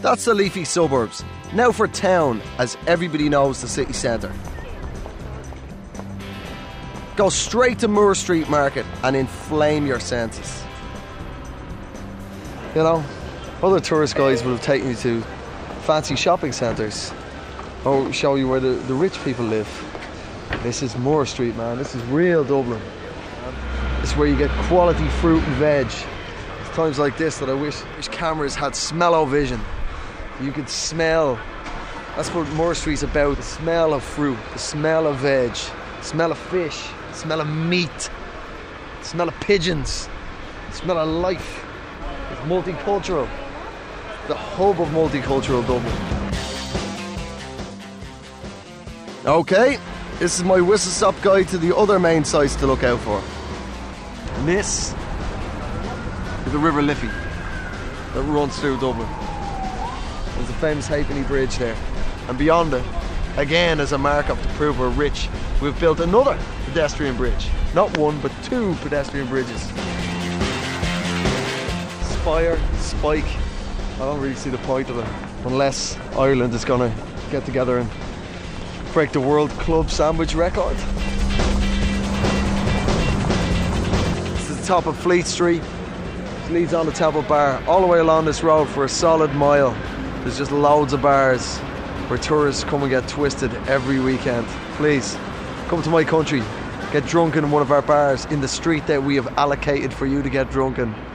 That's the leafy suburbs. Now for town, as everybody knows the city centre. Go straight to Moore Street Market and inflame your senses. You know, other tourist guides would have taken you to fancy shopping centres or show you where the rich people live. This is Moore Street, man. This is real Dublin. This is where you get quality fruit and veg. It's times like this that I wish cameras had smell-o-vision. You could smell. That's what Moore Street's about. The smell of fruit, the smell of veg, the smell of fish, the smell of meat, the smell of pigeons, the smell of life. It's multicultural. The hub of multicultural Dublin. Okay, this is my whistle-stop guide to the other main sites to look out for. And this is the River Liffey that runs through Dublin. There's a famous Halfpenny Bridge there. And beyond it, again as a mark-up to prove we're rich, we've built another pedestrian bridge. Not one, but two pedestrian bridges. Spire, Spike, I don't really see the point of it, unless Ireland is going to get together and break the World Club Sandwich record. This is the top of Fleet Street. It leads on to Temple Bar. All the way along this road for a solid mile, there's just loads of bars where tourists come and get twisted every weekend. Please, come to my country. Get drunk in one of our bars in the street that we have allocated for you to get drunk in.